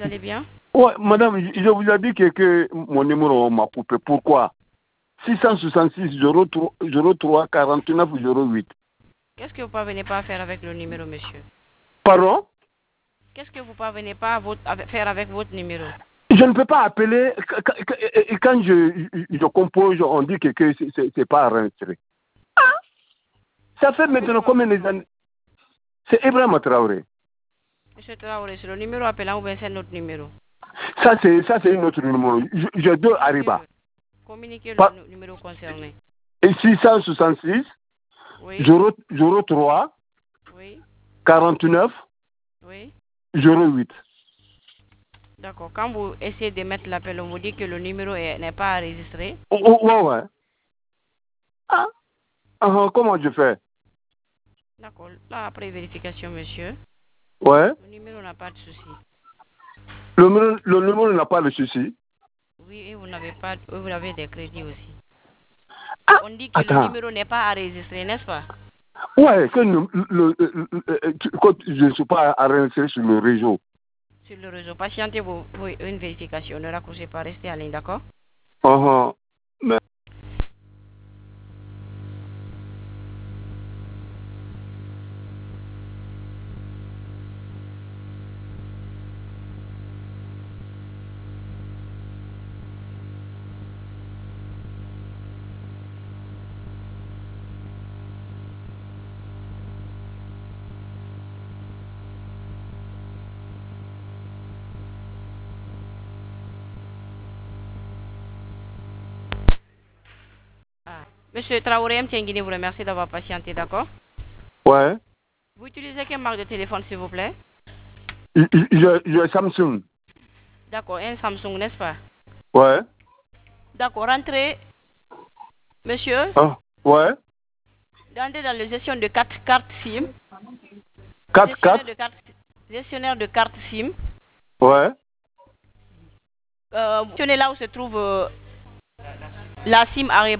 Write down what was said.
allez bien? Ouais, madame, je vous ai dit que mon numéro m'a coupé. Pourquoi? 666 03 49 08. Qu'est-ce que vous parvenez pas à faire avec le numéro, monsieur? Pardon? Qu'est-ce que vous parvenez pas à faire avec votre numéro? Je ne peux pas appeler. Quand je compose, on dit que c'est pas enregistré. Ça fait maintenant combien d'années? C'est Ibrahim Traoré. Monsieur Traoré, c'est le numéro appelant ou bien c'est notre numéro? Ça, c'est notre numéro. Je dois arriver. Communiquez le numéro concerné. Et 666 Oui. 03 Oui. 49 Oui. 08. D'accord. Quand vous essayez de mettre l'appel, on vous dit que le numéro n'est pas enregistré. Ouais. Comment je fais? D'accord. Là, après vérification, monsieur. Ouais. Le numéro n'a pas de souci. Le numéro n'a pas de souci. Oui, et vous avez des crédits aussi. On dit que Attends. le numéro n'est pas enregistré, n'est-ce pas? Ouais, que je ne suis pas enregistré sur le réseau. Sur le réseau. Patientez pour une vérification. Ne raccrochez pas, restez en ligne, d'accord? Mais Monsieur Traoré M. Tienguini vous remercie d'avoir patienté, d'accord? ouais. Vous utilisez quelle marque de téléphone, s'il vous plaît? Je Samsung. D'accord, un Samsung, n'est-ce pas? Ouais. D'accord, rentrez, monsieur. Ouais. Rentrez dans la gestion de carte SIM. 4. Gestionnaire de carte SIM. Ouais. Là où se trouve la SIM Areba.